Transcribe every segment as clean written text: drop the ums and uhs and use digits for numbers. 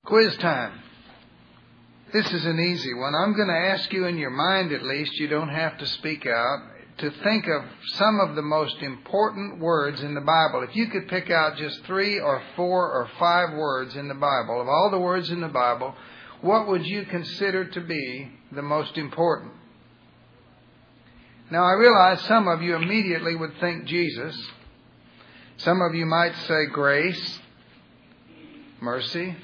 Quiz time. This is an easy one. I'm going to ask you, in your mind at least, you don't have to speak out, to think of some of the most important words in the Bible. If you could pick out just 3 or 4 or 5 words in the Bible, of all the words in the Bible, what would you consider to be the most important? Now, I realize some of you immediately would think Jesus. Some of you might say grace, mercy.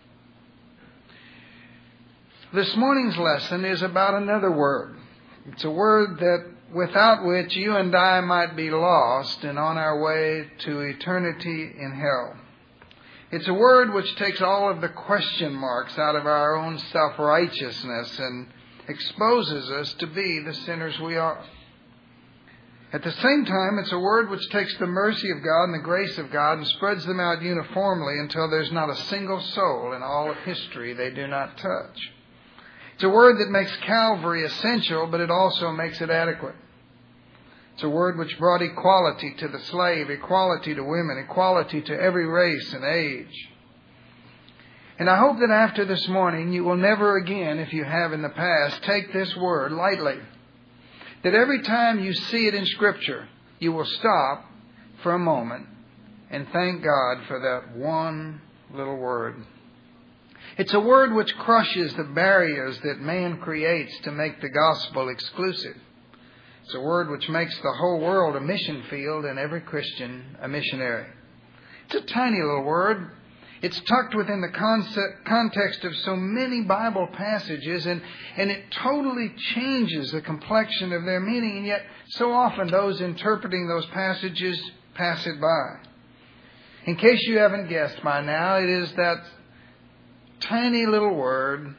This morning's lesson is about another word. It's a word that without which you and I might be lost and on our way to eternity in hell. It's a word which takes all of the question marks out of our own self-righteousness and exposes us to be the sinners we are. At the same time, it's a word which takes the mercy of God and the grace of God and spreads them out uniformly until there's not a single soul in all of history they do not touch. It's a word that makes Calvary essential, but it also makes it adequate. It's a word which brought equality to the slave, equality to women, equality to every race and age. And I hope that after this morning you will never again, if you have in the past, take this word lightly. That every time you see it in Scripture, you will stop for a moment and thank God for that one little word. It's a word which crushes the barriers that man creates to make the gospel exclusive. It's a word which makes the whole world a mission field and every Christian a missionary. It's a tiny little word. It's tucked within the context of so many Bible passages, and it totally changes the complexion of their meaning, and yet so often those interpreting those passages pass it by. In case you haven't guessed by now, it is that tiny little word,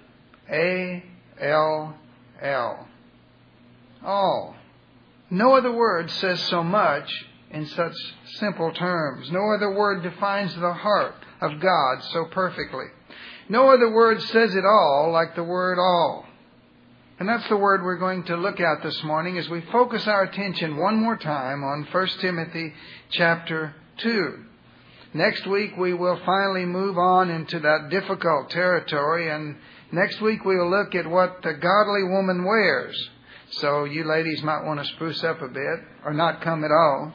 A-L-L. All. No other word says so much in such simple terms. No other word defines the heart of God so perfectly. No other word says it all like the word all. And that's the word we're going to look at this morning as we focus our attention one more time on 1 Timothy chapter 2. Next week we will finally move on into that difficult territory, and next week we will look at what the godly woman wears. So you ladies might want to spruce up a bit or not come at all.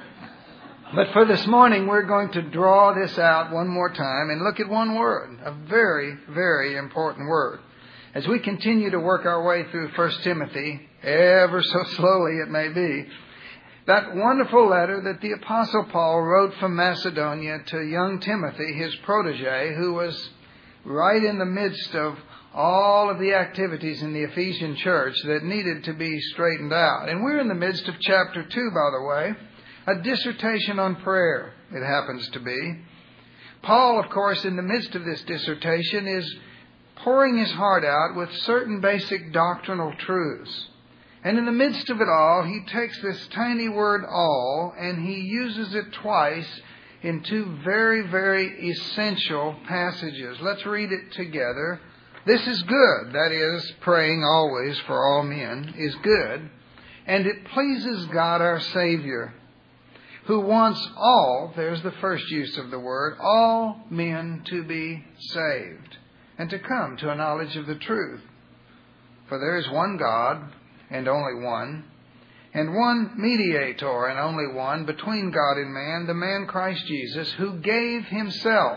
But for this morning we're going to draw this out one more time and look at one word, a very, very important word. As we continue to work our way through 1 Timothy, ever so slowly it may be, that wonderful letter that the Apostle Paul wrote from Macedonia to young Timothy, his protege, who was right in the midst of all of the activities in the Ephesian church that needed to be straightened out. And we're in the midst of chapter 2, by the way, a dissertation on prayer, it happens to be. Paul, of course, in the midst of this dissertation is pouring his heart out with certain basic doctrinal truths. And in the midst of it all, he takes this tiny word all and he uses it twice in 2 very, very essential passages. Let's read it together. This is good, that is, praying always for all men is good, and it pleases God our Savior, who wants all, there's the first use of the word, all men to be saved and to come to a knowledge of the truth. For there is one God, and only one, and one mediator, and only one, between God and man, the man Christ Jesus, who gave himself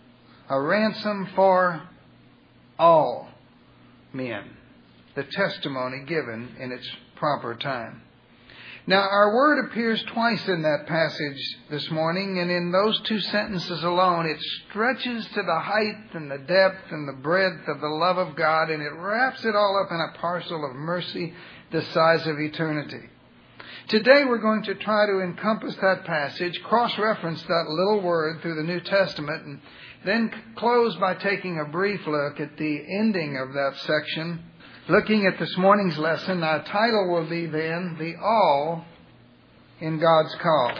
a ransom for all men. The testimony given in its proper time. Now, our word appears twice in that passage this morning, and in those 2 sentences alone, it stretches to the height and the depth and the breadth of the love of God, and it wraps it all up in a parcel of mercy the size of eternity. Today we're going to try to encompass that passage, cross-reference that little word through the New Testament, and then close by taking a brief look at the ending of that section. Looking at this morning's lesson, our title will be then, The All in God's Call.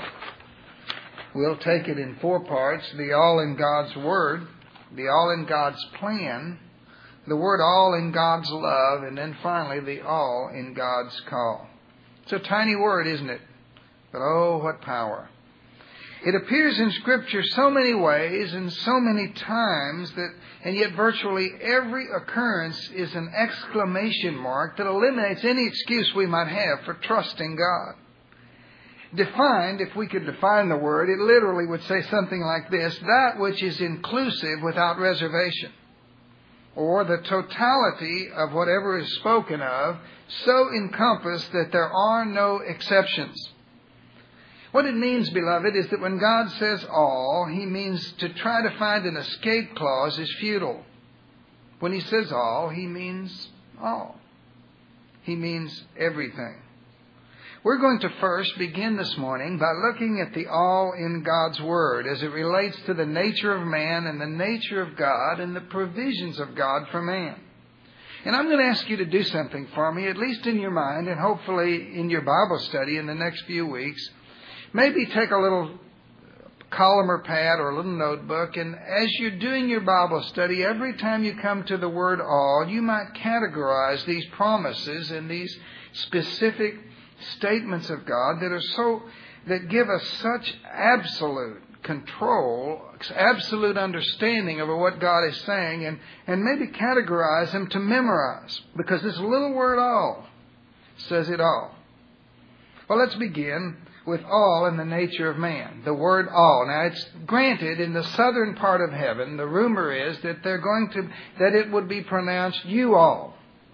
We'll take it in 4 parts. The all in God's Word, the all in God's plan, the word all in God's love, and then finally the all in God's call. It's a tiny word, isn't it? But oh, what power. It appears in Scripture so many ways and so many times and yet virtually every occurrence is an exclamation mark that eliminates any excuse we might have for trusting God. Defined, if we could define the word, it literally would say something like this: that which is inclusive without reservation, or the totality of whatever is spoken of, so encompassed that there are no exceptions. What it means, beloved, is that when God says all, He means to try to find an escape clause is futile. When He says all, He means all. He means everything. We're going to first begin this morning by looking at the all in God's Word as it relates to the nature of man and the nature of God and the provisions of God for man. And I'm going to ask you to do something for me, at least in your mind and hopefully in your Bible study in the next few weeks. Maybe take a little column or pad or a little notebook, and as you're doing your Bible study, every time you come to the word all, you might categorize these promises and these specific statements of God that give us such absolute control, absolute understanding over what God is saying, and maybe categorize them to memorize, because this little word all says it all. Well, let's begin with all in the nature of man. The word all. Now, it's granted in the southern part of heaven, the rumor is that that it would be pronounced you all.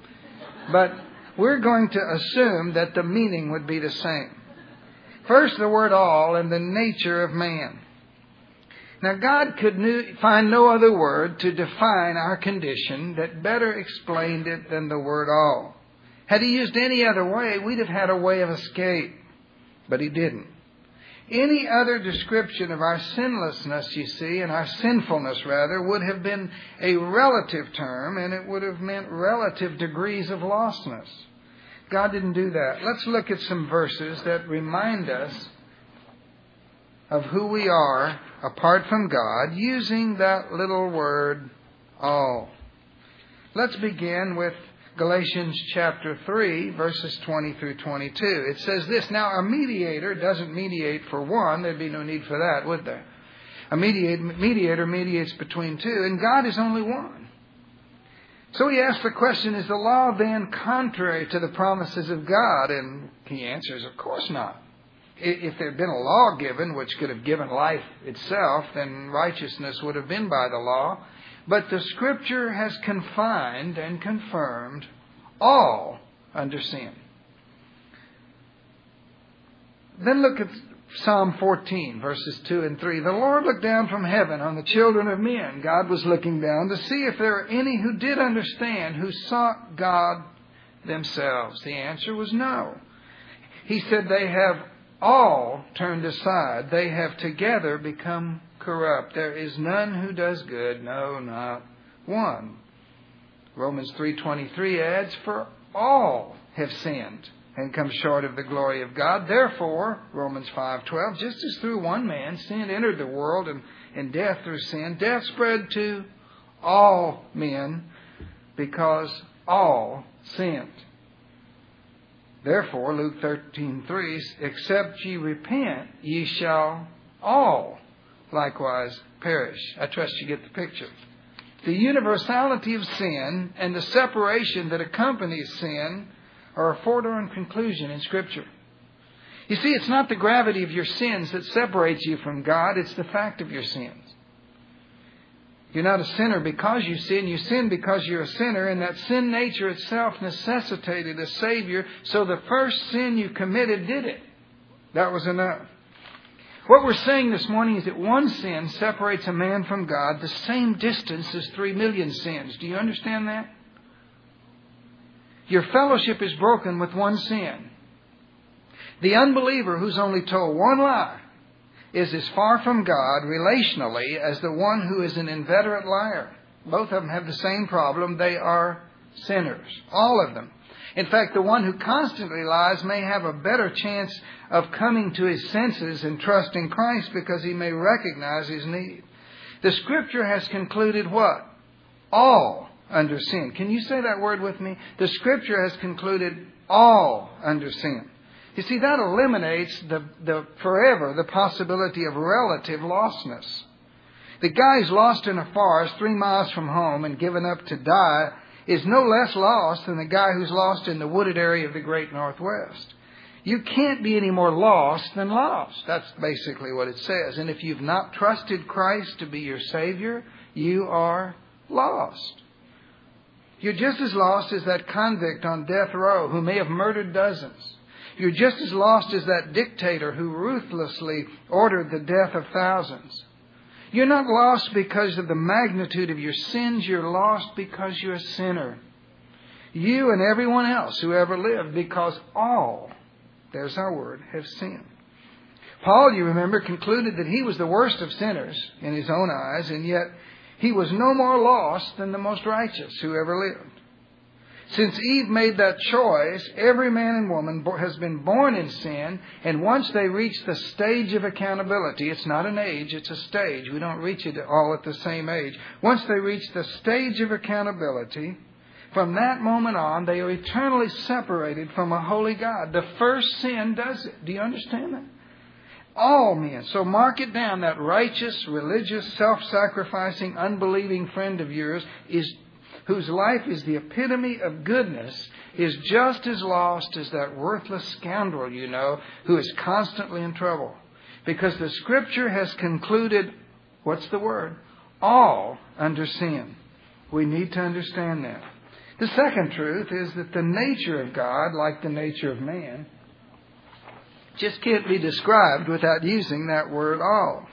But we're going to assume that the meaning would be the same. First, the word all in the nature of man. Now, God could find no other word to define our condition that better explained it than the word all. Had He used any other way, we'd have had a way of escape. But He didn't. Any other description of our sinlessness, you see, and our sinfulness, rather, would have been a relative term, and it would have meant relative degrees of lostness. God didn't do that. Let's look at some verses that remind us of who we are apart from God, using that little word, all. Let's begin with Galatians chapter 3, verses 20 through 22. It says this: now a mediator doesn't mediate for one. There'd be no need for that, would there? A mediator mediates between two, and God is only one. So he asks the question, is the law then contrary to the promises of God? And he answers, of course not. If there had been a law given which could have given life itself, then righteousness would have been by the law. But the Scripture has confined and confirmed all under sin. Then look at Psalm 14, verses 2 and 3. The Lord looked down from heaven on the children of men. God was looking down to see if there were any who did understand, who sought God themselves. The answer was no. He said they have all turned aside. They have together become corrupt. There is none who does good, no, not one. Romans 3:23 adds, for all have sinned and come short of the glory of God. Therefore, Romans 5:12, just as through one man sin entered the world, and death through sin, death spread to all men because all sinned. Therefore, Luke 13:3, except ye repent, ye shall all likewise perish. I trust you get the picture. The universality of sin and the separation that accompanies sin are a foregone conclusion in Scripture. You see, it's not the gravity of your sins that separates you from God. It's the fact of your sins. You're not a sinner because you sin. You sin because you're a sinner, and that sin nature itself necessitated a Savior. So the first sin you committed did it. That was enough. What we're saying this morning is that one sin separates a man from God the same distance as 3 million sins. Do you understand that? Your fellowship is broken with one sin. The unbeliever who's only told one lie is as far from God relationally as the one who is an inveterate liar. Both of them have the same problem. They are sinners. All of them. In fact, the one who constantly lies may have a better chance of coming to his senses and trusting Christ because he may recognize his need. The Scripture has concluded what? All under sin. Can you say that word with me? The Scripture has concluded all under sin. You see, that eliminates forever the possibility of relative lostness. The guy who's lost in a forest 3 miles from home and given up to die is no less lost than the guy who's lost in the wooded area of the great Northwest. You can't be any more lost than lost. That's basically what it says. And if you've not trusted Christ to be your Savior, you are lost. You're just as lost as that convict on death row who may have murdered dozens. You're just as lost as that dictator who ruthlessly ordered the death of thousands. You're not lost because of the magnitude of your sins. You're lost because you're a sinner. You and everyone else who ever lived, because all, there's our word, have sinned. Paul, you remember, concluded that he was the worst of sinners in his own eyes, and yet he was no more lost than the most righteous who ever lived. Since Eve made that choice, every man and woman has been born in sin, and once they reach the stage of accountability, it's not an age, it's a stage. We don't reach it all at the same age. Once they reach the stage of accountability, from that moment on, they are eternally separated from a holy God. The first sin does it. Do you understand that? All men. So mark it down. That righteous, religious, self-sacrificing, unbelieving friend of yours whose life is the epitome of goodness, is just as lost as that worthless scoundrel, you know, who is constantly in trouble. Because the Scripture has concluded, what's the word? All under sin. We need to understand that. The second truth is that the nature of God, like the nature of man, just can't be described without using that word all.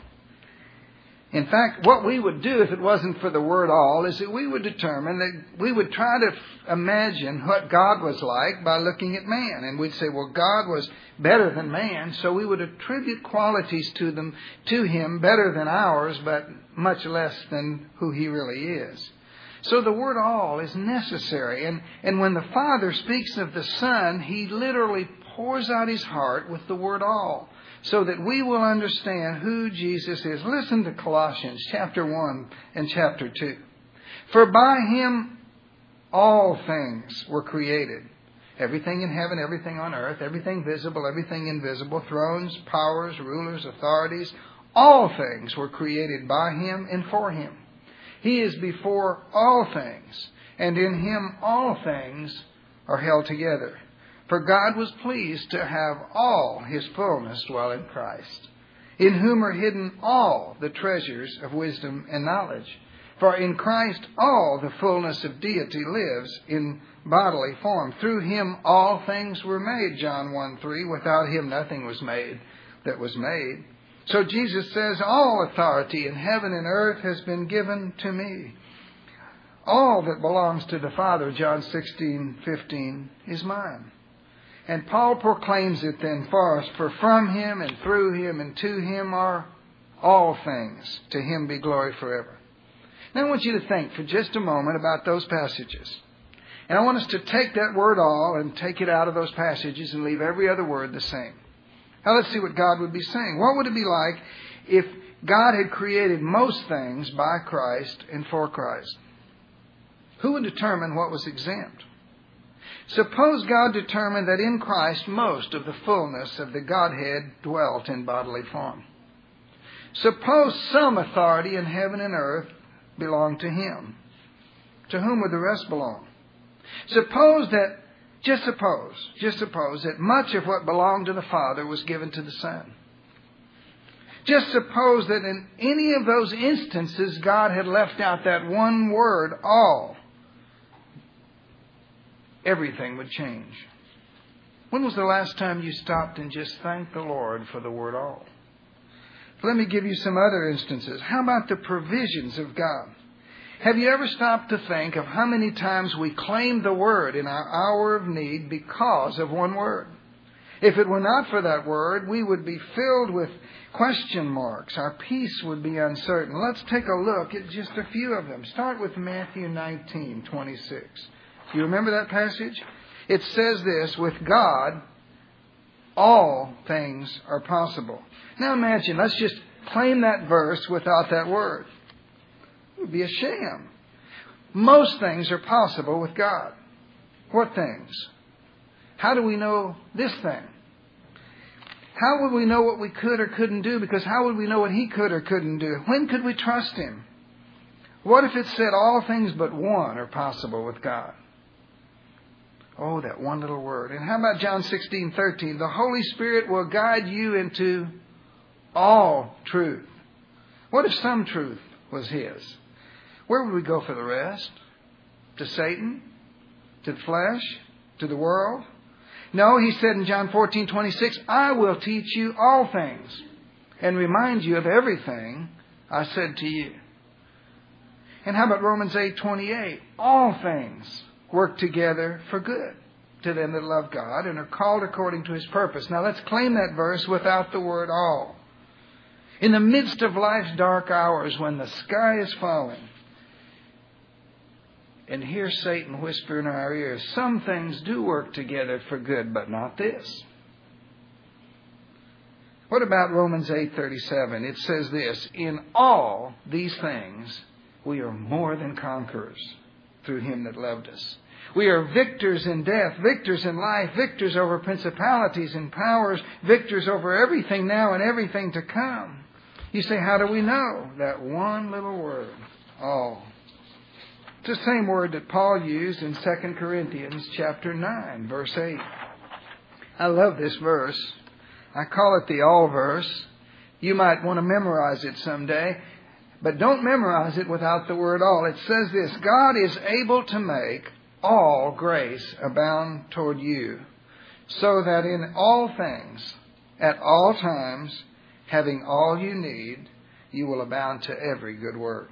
In fact, what we would do if it wasn't for the word all is that we would determine that we would try to imagine what God was like by looking at man. And we'd say, well, God was better than man, so we would attribute qualities to him better than ours, but much less than who he really is. So the word all is necessary. And when the Father speaks of the Son, he literally pours out his heart with the word all, so that we will understand who Jesus is. Listen to Colossians chapter 1 and chapter 2. For by him all things were created. Everything in heaven, everything on earth, everything visible, everything invisible, thrones, powers, rulers, authorities, all things were created by him and for him. He is before all things, and in him all things are held together. For God was pleased to have all his fullness dwell in Christ, in whom are hidden all the treasures of wisdom and knowledge. For in Christ all the fullness of deity lives in bodily form. Through him all things were made, John 1:3. Without him nothing was made that was made. So Jesus says, all authority in heaven and earth has been given to me. All that belongs to the Father, John 16:15, is mine. And Paul proclaims it then for us, for from him and through him and to him are all things. To him be glory forever. Now I want you to think for just a moment about those passages. And I want us to take that word all and take it out of those passages and leave every other word the same. Now let's see what God would be saying. What would it be like if God had created most things by Christ and for Christ? Who would determine what was exempt? Suppose God determined that in Christ most of the fullness of the Godhead dwelt in bodily form. Suppose some authority in heaven and earth belonged to him. To whom would the rest belong? Suppose that, just suppose that much of what belonged to the Father was given to the Son. Just suppose that in any of those instances God had left out that one word, all. Everything would change. When was the last time you stopped and just thanked the Lord for the word all? Let me give you some other instances. How about the provisions of God? Have you ever stopped to think of how many times we claim the word in our hour of need because of one word? If it were not for that word, we would be filled with question marks. Our peace would be uncertain. Let's take a look at just a few of them. Start with Matthew 19:26. Do you remember that passage? It says this, with God, all things are possible. Now imagine, let's just claim that verse without that word. It would be a sham. Most things are possible with God. What things? How do we know this thing? How would we know what we could or couldn't do? Because how would we know what He could or couldn't do? When could we trust Him? What if it said all things but one are possible with God? Oh, that one little word. And how about John 16:13? The Holy Spirit will guide you into all truth. What if some truth was His? Where would we go for the rest? To Satan? To the flesh? To the world? No, He said in John 14:26, I will teach you all things and remind you of everything I said to you. And how about Romans 8:28? All things work together for good to them that love God and are called according to His purpose. Now let's claim that verse without the word all. In the midst of life's dark hours when the sky is falling, and hear Satan whisper in our ears, some things do work together for good, but not this. What about Romans 8:37? It says this, in all these things we are more than conquerors through Him that loved us. We are victors in death, victors in life, victors over principalities and powers, victors over everything now and everything to come. You say, how do we know? That one little word, all. It's the same word that Paul used in 2 Corinthians chapter 9, verse 8. I love this verse. I call it the all verse. You might want to memorize it someday, but don't memorize it without the word all. It says this, God is able to make all grace abound toward you, so that in all things, at all times, having all you need, you will abound to every good work.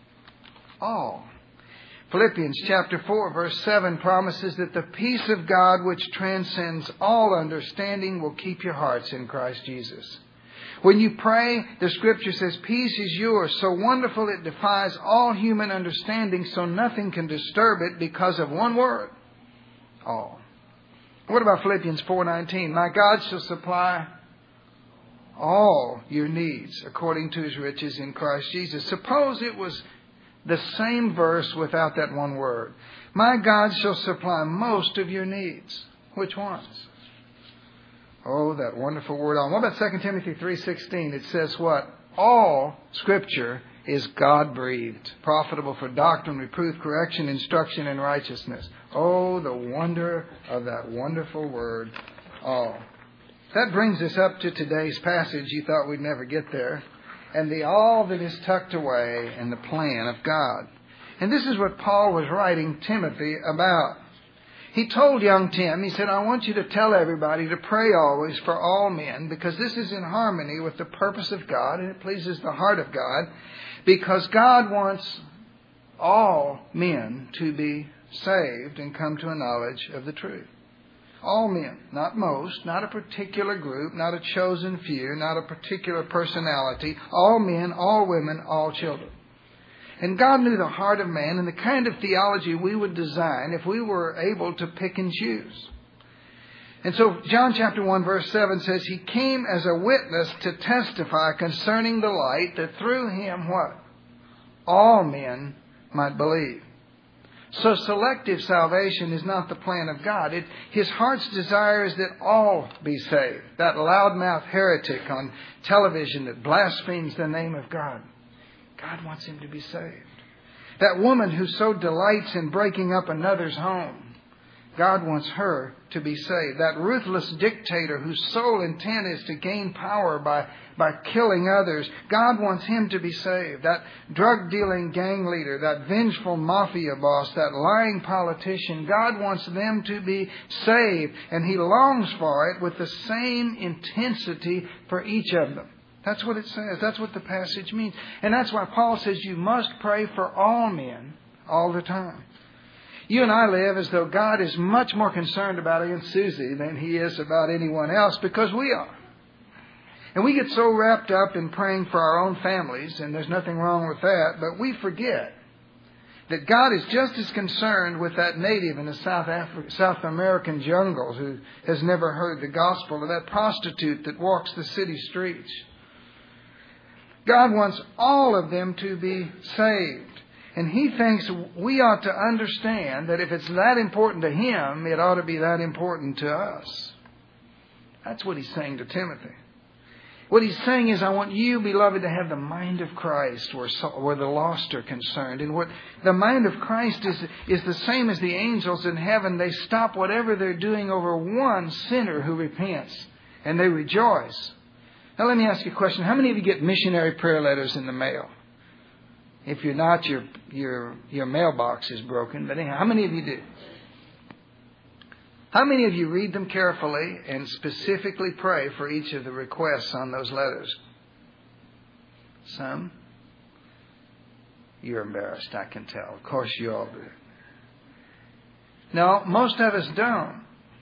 All. Philippians chapter 4 verse 7 promises that the peace of God which transcends all understanding will keep your hearts in Christ Jesus. When you pray, the Scripture says, peace is yours, so wonderful it defies all human understanding, so nothing can disturb it because of one word, all. What about Philippians 4:19? My God shall supply all your needs according to His riches in Christ Jesus. Suppose it was the same verse without that one word. My God shall supply most of your needs. Which ones? Oh, that wonderful word all. What about 2 Timothy 3:16? It says what? All Scripture is God-breathed, profitable for doctrine, reproof, correction, instruction, and righteousness. Oh, the wonder of that wonderful word, all. That brings us up to today's passage. You thought we'd never get there. And the all that is tucked away in the plan of God. And this is what Paul was writing Timothy about. He told young Tim, he said, I want you to tell everybody to pray always for all men, because this is in harmony with the purpose of God, and it pleases the heart of God, because God wants all men to be saved and come to a knowledge of the truth. All men, not most, not a particular group, not a chosen few, not a particular personality. All men, all women, all children. And God knew the heart of man and the kind of theology we would design if we were able to pick and choose. And so John chapter 1 verse 7 says, He came as a witness to testify concerning the light, that through Him what? All men might believe. So selective salvation is not the plan of God. His heart's desire is that all be saved. That loudmouth heretic on television that blasphemes the name of God. God wants him to be saved. That woman who so delights in breaking up another's home. God wants her to be saved. That ruthless dictator whose sole intent is to gain power by killing others. God wants him to be saved. That drug-dealing gang leader, that vengeful mafia boss, that lying politician, God wants them to be saved. And He longs for it with the same intensity for each of them. That's what it says. That's what the passage means. And that's why Paul says you must pray for all men all the time. You and I live as though God is much more concerned about Aunt Susie than He is about anyone else, because we are. And we get so wrapped up in praying for our own families, and there's nothing wrong with that, but we forget that God is just as concerned with that native in the South American jungles who has never heard the gospel, or that prostitute that walks the city streets. God wants all of them to be saved. And He thinks we ought to understand that if it's that important to Him, it ought to be that important to us. That's what He's saying to Timothy. What he's saying is, I want you, beloved, to have the mind of Christ where the lost are concerned. And what the mind of Christ is the same as the angels in heaven. They stop whatever they're doing over one sinner who repents, and they rejoice. Now let me ask you a question. How many of you get missionary prayer letters in the mail? If you're not, your mailbox is broken. But anyhow, how many of you do? How many of you read them carefully and specifically pray for each of the requests on those letters? Some? You're embarrassed, I can tell. Of course you all do. No, most of us don't.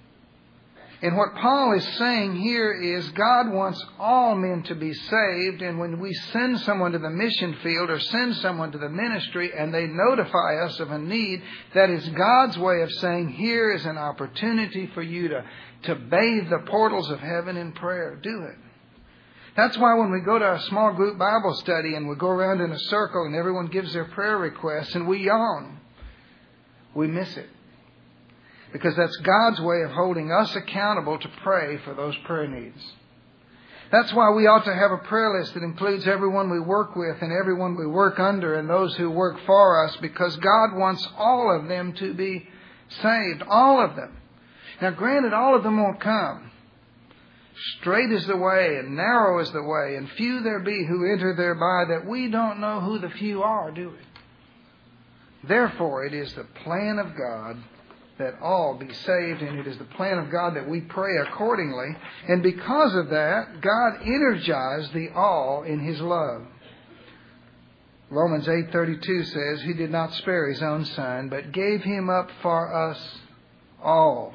And what Paul is saying here is God wants all men to be saved. And when we send someone to the mission field or send someone to the ministry and they notify us of a need, that is God's way of saying, here is an opportunity for you to bathe the portals of heaven in prayer. Do it. That's why when we go to a small group Bible study and we go around in a circle and everyone gives their prayer requests and we yawn, we miss it. Because that's God's way of holding us accountable to pray for those prayer needs. That's why we ought to have a prayer list that includes everyone we work with and everyone we work under and those who work for us, because God wants all of them to be saved. All of them. Now granted, all of them won't come. Straight is the way and narrow is the way, and few there be who enter thereby, that we don't know who the few are, do we? Therefore, it is the plan of God that all be saved, and it is the plan of God that we pray accordingly. And because of that, God energized the all in His love. Romans 8:32 says, He did not spare His own Son, but gave Him up for us all.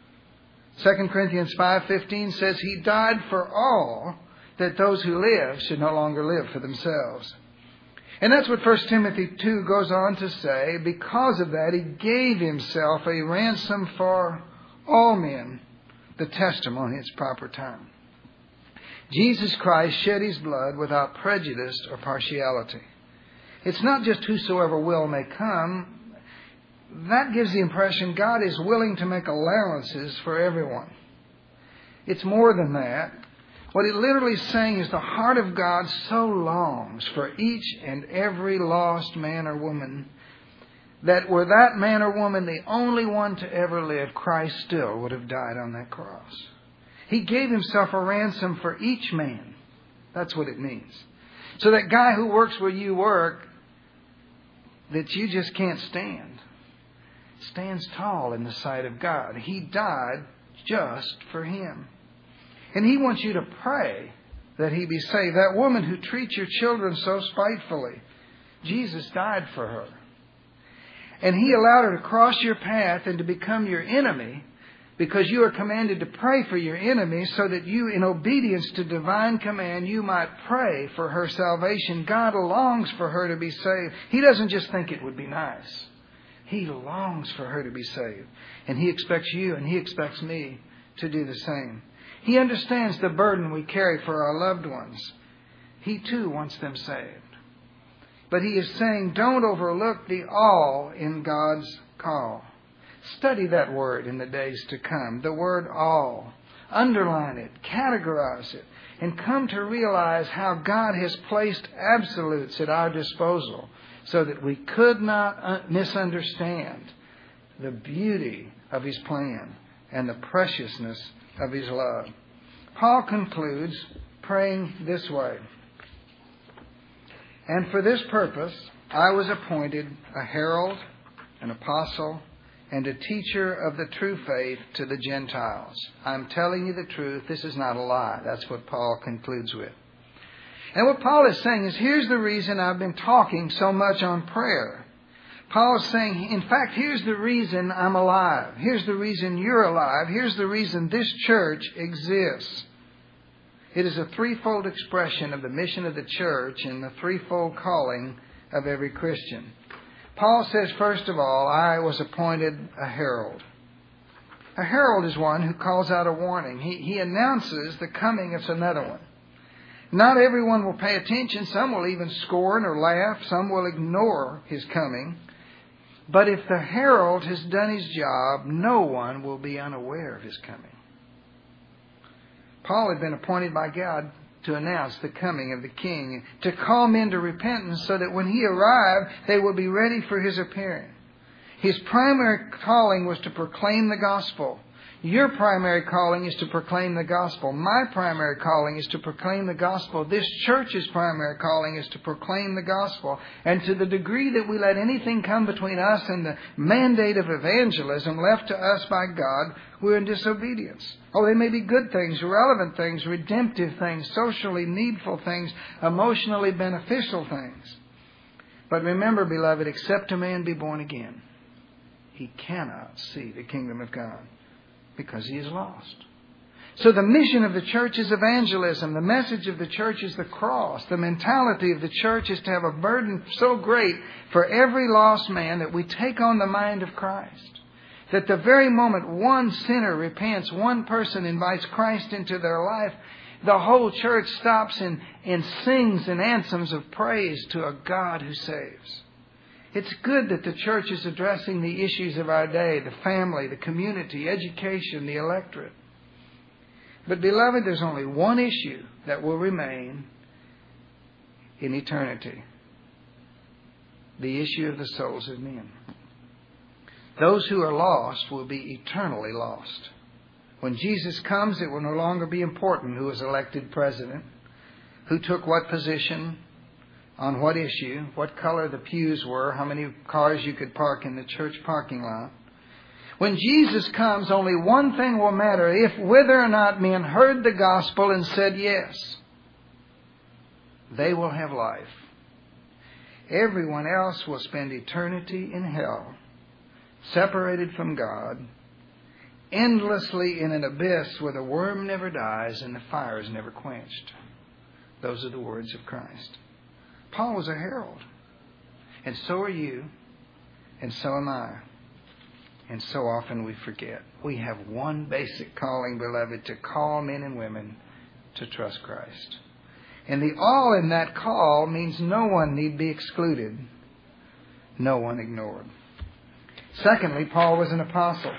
2 Corinthians 5:15 says, He died for all, that those who live should no longer live for themselves. And that's what 1 Timothy 2 goes on to say. Because of that, He gave Himself a ransom for all men, the testimony at its proper time. Jesus Christ shed His blood without prejudice or partiality. It's not just whosoever will may come. That gives the impression God is willing to make allowances for everyone. It's more than that. What it literally is saying is the heart of God so longs for each and every lost man or woman that were that man or woman the only one to ever live, Christ still would have died on that cross. He gave Himself a ransom for each man. That's what it means. So that guy who works where you work, that you just can't stand, stands tall in the sight of God. He died just for him. And He wants you to pray that he be saved. That woman who treats your children so spitefully, Jesus died for her. And He allowed her to cross your path and to become your enemy, because you are commanded to pray for your enemy, so that you, in obedience to divine command, you might pray for her salvation. God longs for her to be saved. He doesn't just think it would be nice. He longs for her to be saved. And He expects you and He expects me to do the same. He understands the burden we carry for our loved ones. He too wants them saved. But He is saying, don't overlook the all in God's call. Study that word in the days to come. The word all. Underline it. Categorize it. And come to realize how God has placed absolutes at our disposal so that we could not misunderstand the beauty of His plan and the preciousness of His love. Paul concludes praying this way. And for this purpose, I was appointed a herald, an apostle, and a teacher of the true faith to the Gentiles. I'm telling you the truth. This is not a lie. That's what Paul concludes with. And what Paul is saying is, here's the reason I've been talking so much on prayer. Paul is saying, in fact, here's the reason I'm alive. Here's the reason you're alive. Here's the reason this church exists. It is a threefold expression of the mission of the church and the threefold calling of every Christian. Paul says, first of all, I was appointed a herald. A herald is one who calls out a warning. He announces the coming of another one. Not everyone will pay attention. Some will even scorn or laugh. Some will ignore his coming. But if the herald has done his job, no one will be unaware of his coming. Paul had been appointed by God to announce the coming of the King, to call men to repentance so that when He arrived, they will be ready for His appearing. His primary calling was to proclaim the gospel. Your primary calling is to proclaim the gospel. My primary calling is to proclaim the gospel. This church's primary calling is to proclaim the gospel. And to the degree that we let anything come between us and the mandate of evangelism left to us by God, we're in disobedience. Oh, they may be good things, relevant things, redemptive things, socially needful things, emotionally beneficial things. But remember, beloved, except a man be born again, he cannot see the kingdom of God, because he is lost. So the mission of the church is evangelism. The message of the church is the cross. The mentality of the church is to have a burden so great for every lost man that we take on the mind of Christ. That the very moment one sinner repents, one person invites Christ into their life, the whole church stops and sings in anthems of praise to a God who saves. It's good that the church is addressing the issues of our day, the family, the community, education, the electorate. But beloved, there's only one issue that will remain in eternity. The issue of the souls of men. Those who are lost will be eternally lost. When Jesus comes, it will no longer be important who was elected president, who took what position, on what issue, what color the pews were, how many cars you could park in the church parking lot. When Jesus comes, only one thing will matter: if whether or not men heard the gospel and said yes, they will have life. Everyone else will spend eternity in hell, separated from God, endlessly in an abyss where the worm never dies and the fire is never quenched. Those are the words of Christ. Paul was a herald. And so are you. And so am I. And so often we forget. We have one basic calling, beloved, to call men and women to trust Christ. And the all in that call means no one need be excluded. No one ignored. Secondly, Paul was an apostle.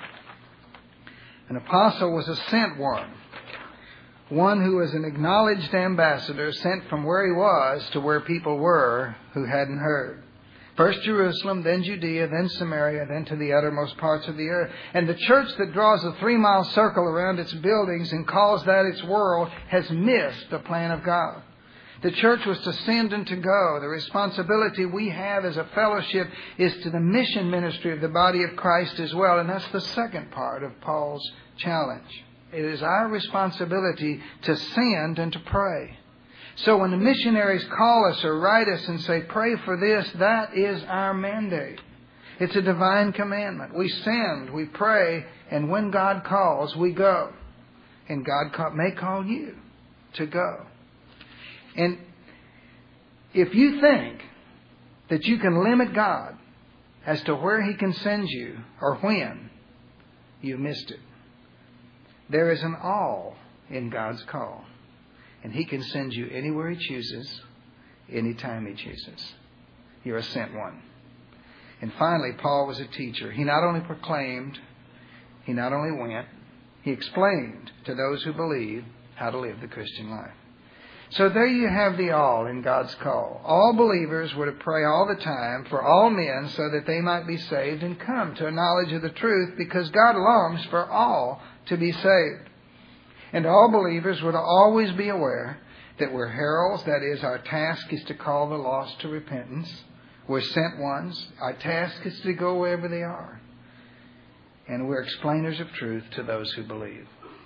An apostle was a sent one. One who was an acknowledged ambassador sent from where he was to where people were who hadn't heard. First Jerusalem, then Judea, then Samaria, then to the uttermost parts of the earth. And the church that draws a 3-mile circle around its buildings and calls that its world has missed the plan of God. The church was to send and to go. The responsibility we have as a fellowship is to the mission ministry of the body of Christ as well. And that's the second part of Paul's challenge. It is our responsibility to send and to pray. So when the missionaries call us or write us and say, pray for this, that is our mandate. It's a divine commandment. We send, we pray, and when God calls, we go. And God may call you to go. And if you think that you can limit God as to where He can send you or when, you've missed it. There is an all in God's call. And He can send you anywhere He chooses, anytime He chooses. You're a sent one. And finally, Paul was a teacher. He not only proclaimed, he not only went, he explained to those who believe how to live the Christian life. So there you have the all in God's call. All believers were to pray all the time for all men so that they might be saved and come to a knowledge of the truth, because God longs for all to be saved. And all believers were to always be aware that we're heralds. That is, our task is to call the lost to repentance. We're sent ones. Our task is to go wherever they are. And we're explainers of truth to those who believe.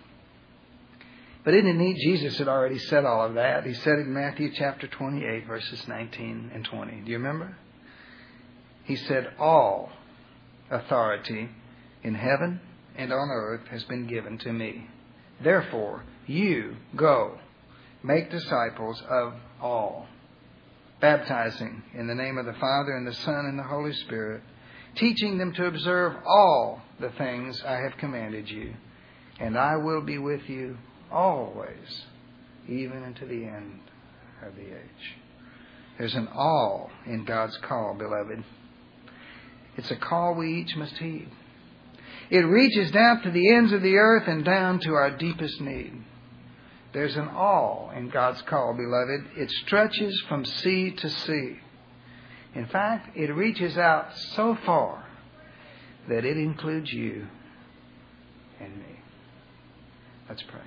But isn't it neat? Jesus had already said all of that. He said it in Matthew chapter 28, verses 19 and 20. Do you remember? He said, all authority in heaven and on earth has been given to me. Therefore, you go, make disciples of all, baptizing in the name of the Father and the Son and the Holy Spirit, teaching them to observe all the things I have commanded you. And I will be with you always, even unto the end of the age. There's an all in God's call, beloved. It's a call we each must heed. It reaches down to the ends of the earth and down to our deepest need. There's an all in God's call, beloved. It stretches from sea to sea. In fact, it reaches out so far that it includes you and me. Let's pray.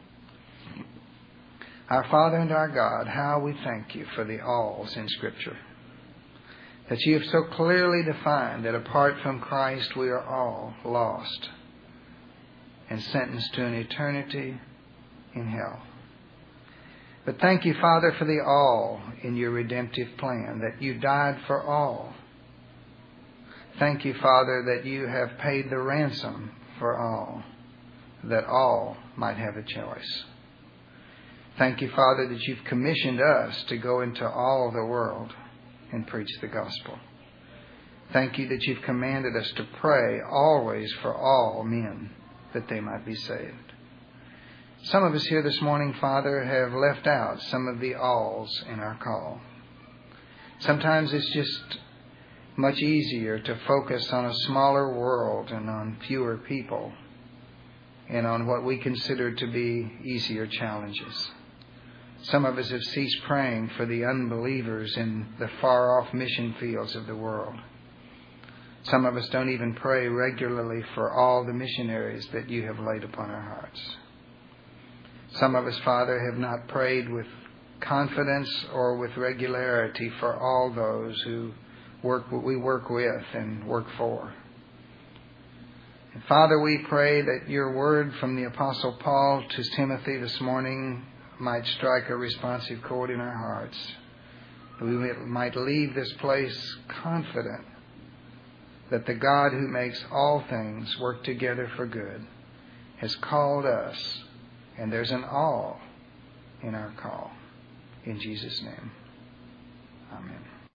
Our Father and our God, how we thank you for the alls in Scripture. That you have so clearly defined that apart from Christ we are all lost and sentenced to an eternity in hell. But thank you, Father, for the all in your redemptive plan, that you died for all. Thank you, Father, that you have paid the ransom for all, that all might have a choice. Thank you, Father, that you've commissioned us to go into all the world and preach the gospel. Thank you that you've commanded us to pray always for all men, that they might be saved. Some of us here this morning, Father, have left out some of the alls in our call. Sometimes it's just much easier to focus on a smaller world and on fewer people and on what we consider to be easier challenges. Some of us have ceased praying for the unbelievers in the far-off mission fields of the world. Some of us don't even pray regularly for all the missionaries that you have laid upon our hearts. Some of us, Father, have not prayed with confidence or with regularity for all those who we work with and work for. And Father, we pray that your word from the Apostle Paul to Timothy this morning might strike a responsive chord in our hearts. We might leave this place confident that the God who makes all things work together for good has called us, and there's an all in our call. In Jesus' name, amen.